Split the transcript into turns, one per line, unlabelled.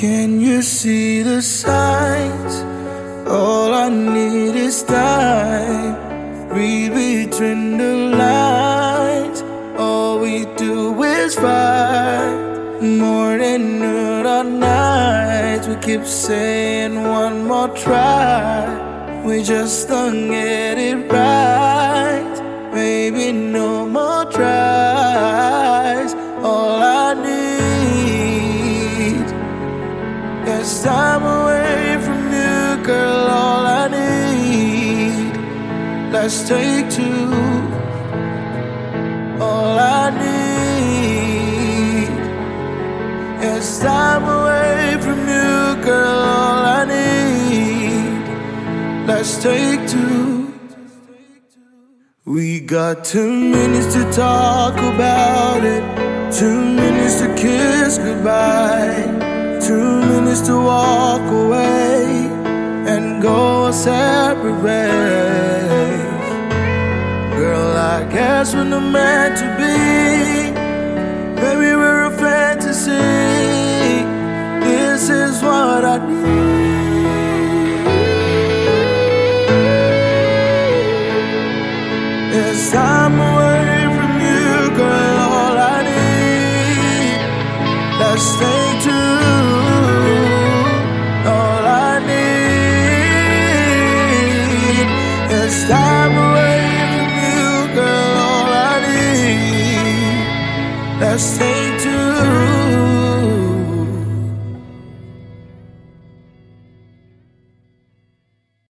Can you see the signs? All I need is time. Read between the lines. All we do is fight. Morning, noon, or night. We keep saying one more try. We just don't get it right. Maybe no more tries. All I need is time away from you, girl. All I need. Let's take two. All I need is time away from you, girl. All I need. Let's take two. We got 2 minutes to talk about it, 2 minutes to kiss goodbye, 2 minutes to walk away and go our separate ways. Girl, I guess we're not meant to be. Maybe we're a fantasy. This is what I need. It's time away from you, girl. All I need. Let's stay tuned. All I need is time.